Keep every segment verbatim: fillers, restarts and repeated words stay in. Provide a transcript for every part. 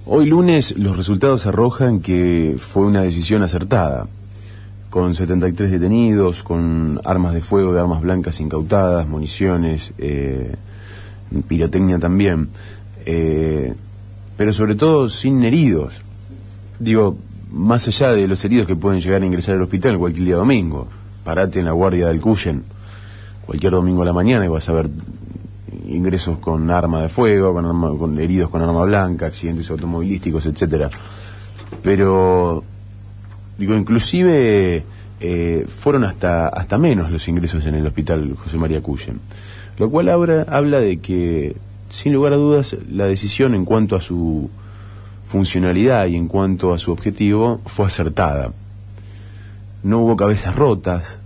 Hoy lunes los resultados arrojan que fue una decisión acertada, con setenta y tres detenidos, con armas de fuego y armas blancas incautadas, municiones, eh, pirotecnia también, eh, pero sobre todo sin heridos. Digo, más allá de los heridos que pueden llegar a ingresar al hospital cualquier día domingo, parate en la guardia del Cuyen cualquier domingo a la mañana y vas a ver ingresos con arma de fuego, con, arma, con heridos con arma blanca, accidentes automovilísticos, etcétera. Pero, digo, inclusive eh, fueron hasta hasta menos los ingresos en el hospital José María Cuyen, lo cual habla, habla de que, sin lugar a dudas, la decisión en cuanto a su funcionalidad y en cuanto a su objetivo fue acertada. No hubo cabezas rotas,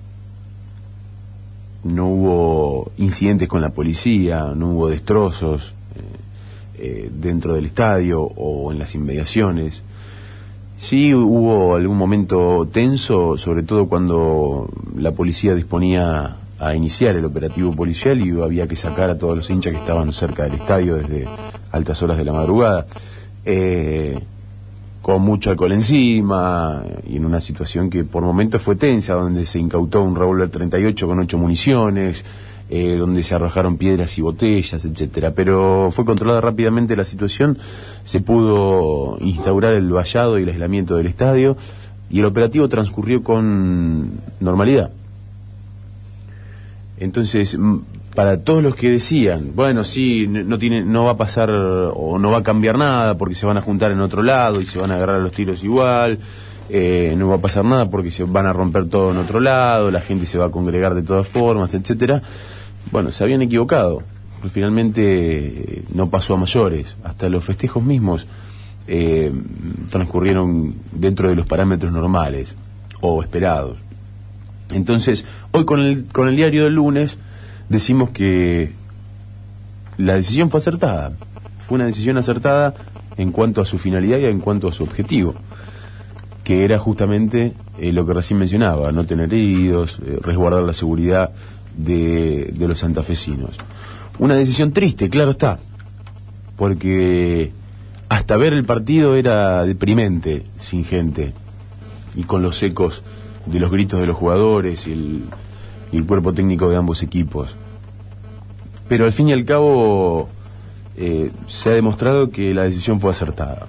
no hubo incidentes con la policía, no hubo destrozos eh, eh, dentro del estadio o en las inmediaciones. Sí hubo algún momento tenso, sobre todo cuando la policía disponía a iniciar el operativo policial y había que sacar a todos los hinchas que estaban cerca del estadio desde altas horas de la madrugada, eh, con mucho alcohol encima y en una situación que por momentos fue tensa, donde se incautó un revólver treinta y ocho con ocho municiones, eh, donde se arrojaron piedras y botellas, etcétera. Pero fue controlada rápidamente la situación, se pudo instaurar el vallado y el aislamiento del estadio y el operativo transcurrió con normalidad. Entonces, para todos los que decían, bueno, sí, no tiene, no va a pasar o no va a cambiar nada porque se van a juntar en otro lado y se van a agarrar a los tiros igual, eh, no va a pasar nada porque se van a romper todo en otro lado, la gente se va a congregar de todas formas, etcétera. Bueno, se habían equivocado. Finalmente eh, no pasó a mayores. Hasta los festejos mismos eh, transcurrieron dentro de los parámetros normales o esperados. Entonces, hoy con el, con el diario del lunes decimos que la decisión fue acertada. Fue una decisión acertada en cuanto a su finalidad y en cuanto a su objetivo, que era justamente eh, lo que recién mencionaba, no tener heridos, eh, resguardar la seguridad de, de los santafesinos. Una decisión triste, claro está, porque hasta ver el partido era deprimente, sin gente, y con los ecos de los gritos de los jugadores y el, y el cuerpo técnico de ambos equipos. Pero al fin y al cabo eh, se ha demostrado que la decisión fue acertada.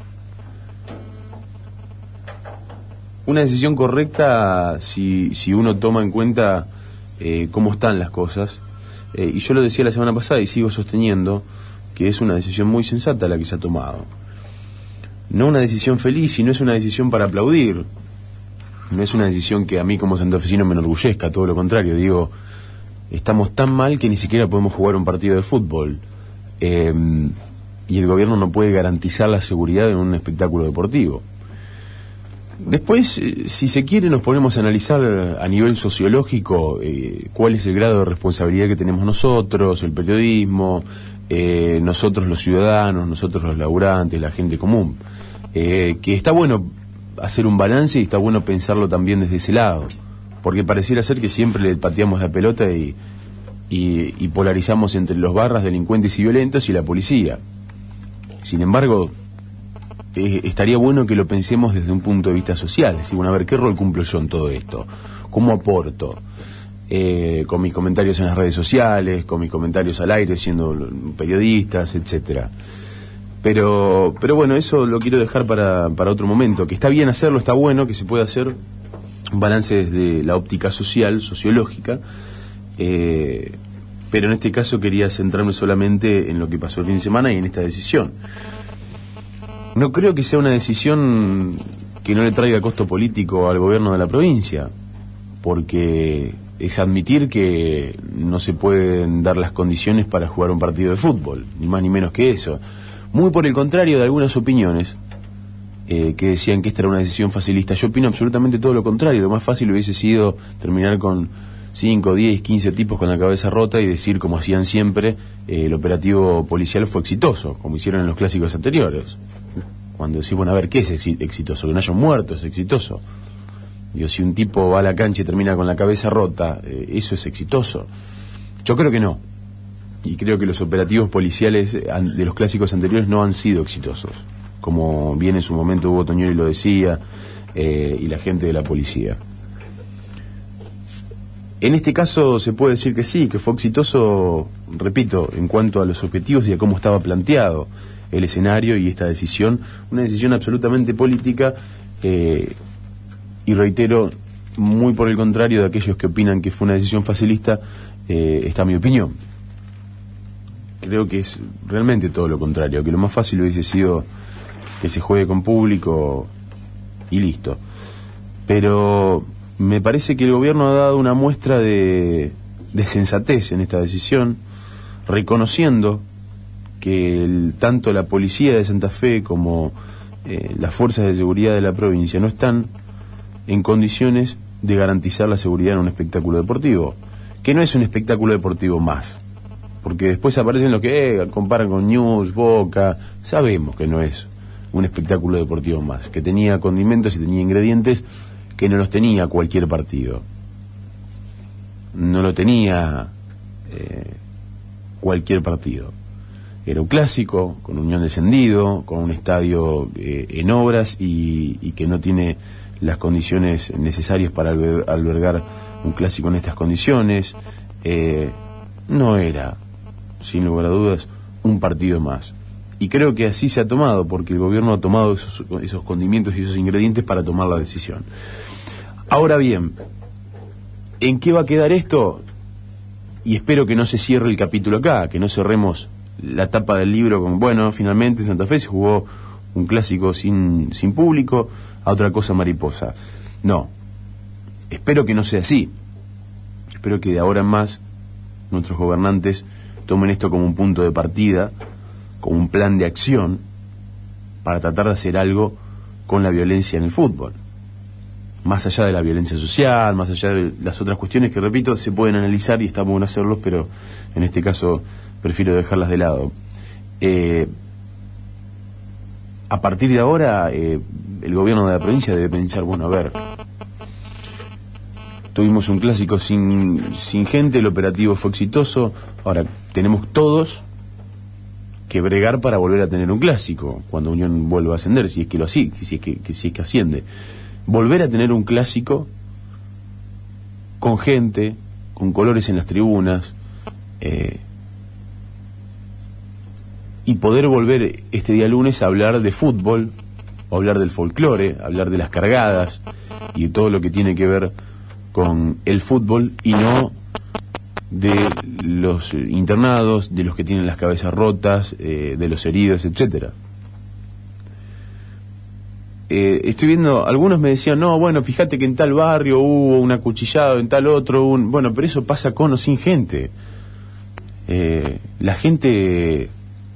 Una decisión correcta si, si uno toma en cuenta eh, cómo están las cosas. Eh, y yo lo decía la semana pasada y sigo sosteniendo que es una decisión muy sensata la que se ha tomado. No una decisión feliz, sino es una decisión para aplaudir. No es una decisión que a mí como santafesino me enorgullezca, todo lo contrario. Digo, estamos tan mal que ni siquiera podemos jugar un partido de fútbol. Eh, y el gobierno no puede garantizar la seguridad en un espectáculo deportivo. Después, eh, si se quiere, nos ponemos a analizar a nivel sociológico eh, cuál es el grado de responsabilidad que tenemos nosotros, el periodismo, eh, nosotros los ciudadanos, nosotros los laburantes, la gente común. Eh, que está bueno hacer un balance y está bueno pensarlo también desde ese lado, porque pareciera ser que siempre le pateamos la pelota y, y, y polarizamos entre los barras, delincuentes y violentos y la policía. Sin embargo, eh, estaría bueno que lo pensemos desde un punto de vista social, es decir, bueno, a ver, ¿qué rol cumplo yo en todo esto? ¿Cómo aporto? Eh, con mis comentarios en las redes sociales, con mis comentarios al aire siendo periodistas, etcétera. Pero, pero bueno, eso lo quiero dejar para, para otro momento, que está bien hacerlo, está bueno que se pueda hacer un balance desde la óptica social, sociológica, eh, pero en este caso quería centrarme solamente en lo que pasó el fin de semana y en esta decisión. No creo que sea una decisión que no le traiga costo político al gobierno de la provincia, porque es admitir que no se pueden dar las condiciones para jugar un partido de fútbol, ni más ni menos que eso. Muy por el contrario de algunas opiniones eh, que decían que esta era una decisión facilista. Yo opino absolutamente todo lo contrario. Lo más fácil hubiese sido terminar con cinco, diez, quince tipos con la cabeza rota y decir, como hacían siempre, eh, el operativo policial fue exitoso, como hicieron en los clásicos anteriores. Cuando decís, bueno, a ver, ¿qué es exitoso? Que no haya un muerto es exitoso. Digo, si un tipo va a la cancha y termina con la cabeza rota, eh, ¿eso es exitoso? Yo creo que no. Y creo que los operativos policiales de los clásicos anteriores no han sido exitosos. como bien en su momento Hugo Tognoli lo decía, eh, y la gente de la policía. En este caso se puede decir que sí, que fue exitoso, repito, en cuanto a los objetivos y a cómo estaba planteado el escenario y esta decisión, una decisión absolutamente política, eh, y reitero, muy por el contrario de aquellos que opinan que fue una decisión facilista, eh, está mi opinión. Creo que es realmente todo lo contrario, que lo más fácil hubiese sido que se juegue con público y listo. Pero me parece que el gobierno ha dado una muestra de, de sensatez en esta decisión, reconociendo que el, tanto la policía de Santa Fe como eh, las fuerzas de seguridad de la provincia no están en condiciones de garantizar la seguridad en un espectáculo deportivo, que no es un espectáculo deportivo más, porque después aparecen los que eh, comparan con News, Boca. Sabemos que no es un espectáculo deportivo más, que tenía condimentos y tenía ingredientes que no los tenía cualquier partido, no lo tenía eh, cualquier partido. Era un clásico, con Unión descendido, con un estadio eh, en obras y, y que no tiene las condiciones necesarias para alber, albergar un clásico en estas condiciones. Eh, no era, sin lugar a dudas, un partido más. Y creo que así se ha tomado, porque el gobierno ha tomado esos, esos condimentos y esos ingredientes para tomar la decisión. Ahora bien, ¿en qué va a quedar esto? Y espero que no se cierre el capítulo acá, que no cerremos la tapa del libro con, bueno, finalmente en Santa Fe se jugó un clásico sin, sin público, a otra cosa mariposa. No, espero que no sea así. Espero que de ahora en más nuestros gobernantes tomen esto como un punto de partida, como un plan de acción para tratar de hacer algo con la violencia en el fútbol. Más allá de la violencia social, más allá de las otras cuestiones que, repito, se pueden analizar y está bueno hacerlos, pero en este caso prefiero dejarlas de lado. Eh, a partir de ahora, eh, el gobierno de la provincia debe pensar, bueno, a ver, tuvimos un clásico sin, sin gente, el operativo fue exitoso, ahora tenemos todos que bregar para volver a tener un clásico cuando Unión vuelva a ascender, si es que lo así, si es que, que si es que asciende. Volver a tener un clásico con gente, con colores en las tribunas, eh, y poder volver este día lunes a hablar de fútbol, a hablar del folclore, a hablar de las cargadas y todo lo que tiene que ver con el fútbol, y no de los internados, de los que tienen las cabezas rotas, eh, de los heridos, etcétera. Eh, estoy viendo, algunos me decían, no, bueno, fíjate que en tal barrio hubo un acuchillado, en tal otro, un... bueno, pero eso pasa con o sin gente. Eh, la gente,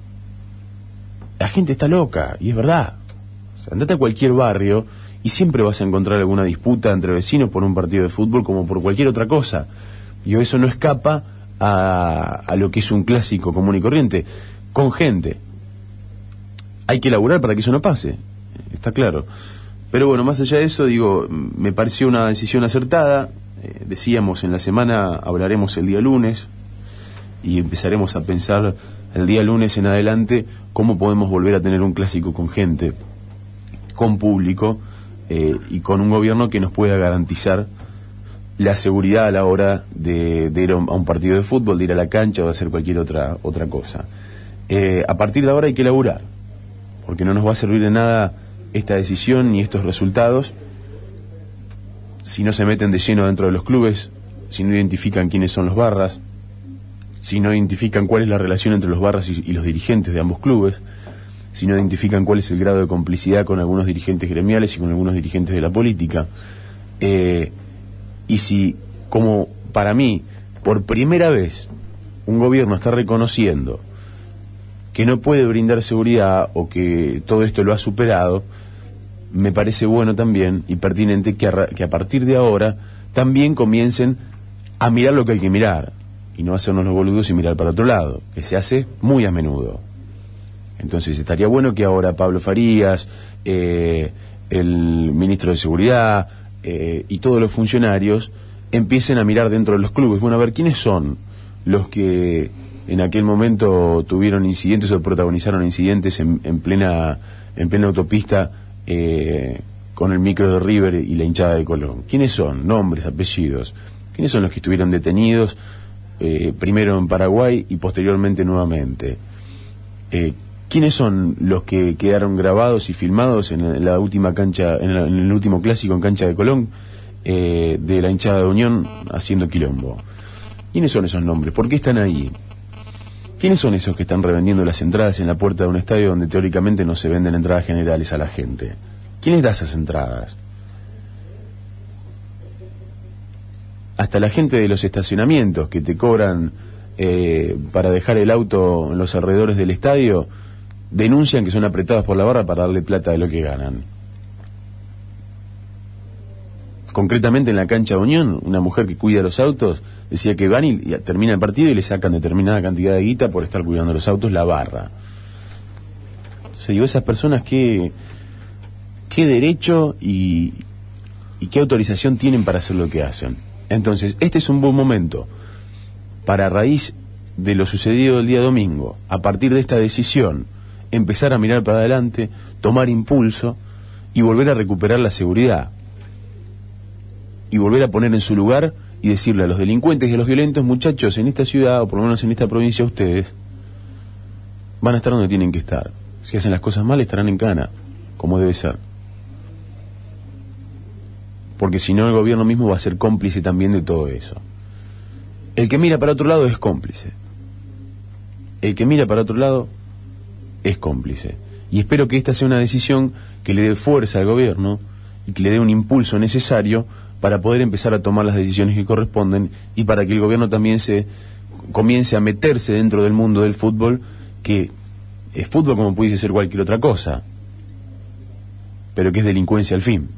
la gente está loca, y es verdad. O sea, andate a cualquier barrio y siempre vas a encontrar alguna disputa entre vecinos por un partido de fútbol, como por cualquier otra cosa. Y eso no escapa a, a lo que es un clásico común y corriente, con gente. Hay que laburar para que eso no pase, está claro. Pero bueno, más allá de eso, digo, me pareció una decisión acertada. Eh, decíamos, en la semana hablaremos el día lunes y empezaremos a pensar el día lunes en adelante cómo podemos volver a tener un clásico con gente, con público, eh, y con un gobierno que nos pueda garantizar la seguridad a la hora de, de ir a un partido de fútbol, de ir a la cancha o de hacer cualquier otra, otra cosa. Eh, a partir de ahora hay que laburar, porque no nos va a servir de nada esta decisión ni estos resultados si no se meten de lleno dentro de los clubes, si no identifican quiénes son los barras, si no identifican cuál es la relación entre los barras y, y los dirigentes de ambos clubes, si no identifican cuál es el grado de complicidad con algunos dirigentes gremiales y con algunos dirigentes de la política, eh, y si, como para mí, por primera vez un gobierno está reconociendo que no puede brindar seguridad o que todo esto lo ha superado, me parece bueno también y pertinente que a, que a partir de ahora también comiencen a mirar lo que hay que mirar y no hacernos los boludos y mirar para otro lado, que se hace muy a menudo. Entonces estaría bueno que ahora Pablo Farías, eh, el ministro de Seguridad eh, y todos los funcionarios empiecen a mirar dentro de los clubes, bueno, a ver quiénes son los que en aquel momento tuvieron incidentes o protagonizaron incidentes en, en plena en plena autopista eh, con el micro de River y la hinchada de Colón. ¿Quiénes son? Nombres, apellidos. ¿Quiénes son los que estuvieron detenidos eh, primero en Paraguay y posteriormente nuevamente? Eh, ¿Quiénes son los que quedaron grabados y filmados en la última cancha, en, la, en el último clásico en cancha de Colón, eh, de la hinchada de Unión haciendo quilombo? ¿Quiénes son esos nombres? ¿Por qué están ahí? ¿Quiénes son esos que están revendiendo las entradas en la puerta de un estadio donde teóricamente no se venden entradas generales a la gente? ¿Quién les da esas entradas? Hasta la gente de los estacionamientos que te cobran eh, para dejar el auto en los alrededores del estadio denuncian que son apretados por la barra para darle plata de lo que ganan. Concretamente en la cancha de Unión, una mujer que cuida los autos decía que van y, y termina el partido y le sacan determinada cantidad de guita por estar cuidando los autos, la barra. Entonces digo, esas personas qué, qué derecho y, y qué autorización tienen para hacer lo que hacen. Entonces, este es un buen momento para, a raíz de lo sucedido el día domingo, a partir de esta decisión, empezar a mirar para adelante, tomar impulso y volver a recuperar la seguridad. Y volver a poner en su lugar y decirle a los delincuentes y a los violentos: muchachos, en esta ciudad, o por lo menos en esta provincia, ustedes van a estar donde tienen que estar. Si hacen las cosas mal, estarán en cana, como debe ser. Porque si no, el gobierno mismo va a ser cómplice también de todo eso. El que mira para otro lado es cómplice. El que mira para otro lado es cómplice. Y espero que esta sea una decisión que le dé fuerza al gobierno y que le dé un impulso necesario para poder empezar a tomar las decisiones que corresponden y para que el gobierno también se comience a meterse dentro del mundo del fútbol, que es fútbol como pudiese ser cualquier otra cosa, pero que es delincuencia al fin.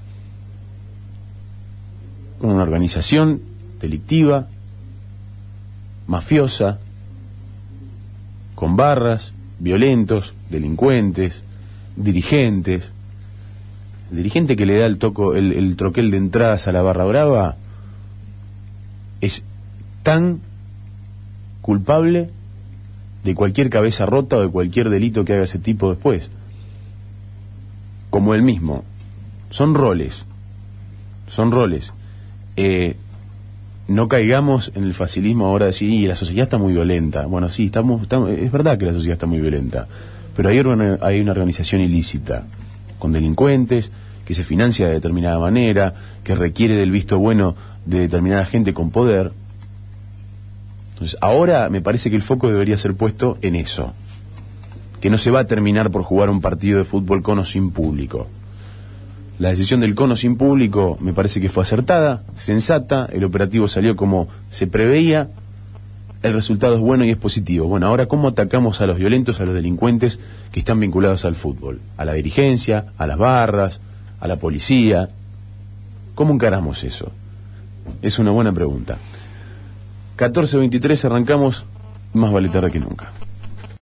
Una organización delictiva, mafiosa, con barras, violentos, delincuentes, dirigentes. El dirigente que le da el toco, el, el troquel de entradas a la barra brava es tan culpable de cualquier cabeza rota o de cualquier delito que haga ese tipo después, como él mismo. Son roles, son roles. Eh, no caigamos en el facilismo ahora de decir, y la sociedad está muy violenta. Bueno, sí, estamos, estamos, es verdad que la sociedad está muy violenta, pero hay una, hay una organización ilícita, con delincuentes, que se financia de determinada manera, que requiere del visto bueno de determinada gente con poder. Entonces, ahora me parece que el foco debería ser puesto en eso, que no se va a terminar por jugar un partido de fútbol con o sin público. La decisión del cono sin público me parece que fue acertada, sensata, el operativo salió como se preveía, el resultado es bueno y es positivo. Bueno, ahora, ¿cómo atacamos a los violentos, a los delincuentes que están vinculados al fútbol? A la dirigencia, a las barras, a la policía. ¿Cómo encaramos eso? Es una buena pregunta. catorce veintitrés, arrancamos, más vale tarde que nunca.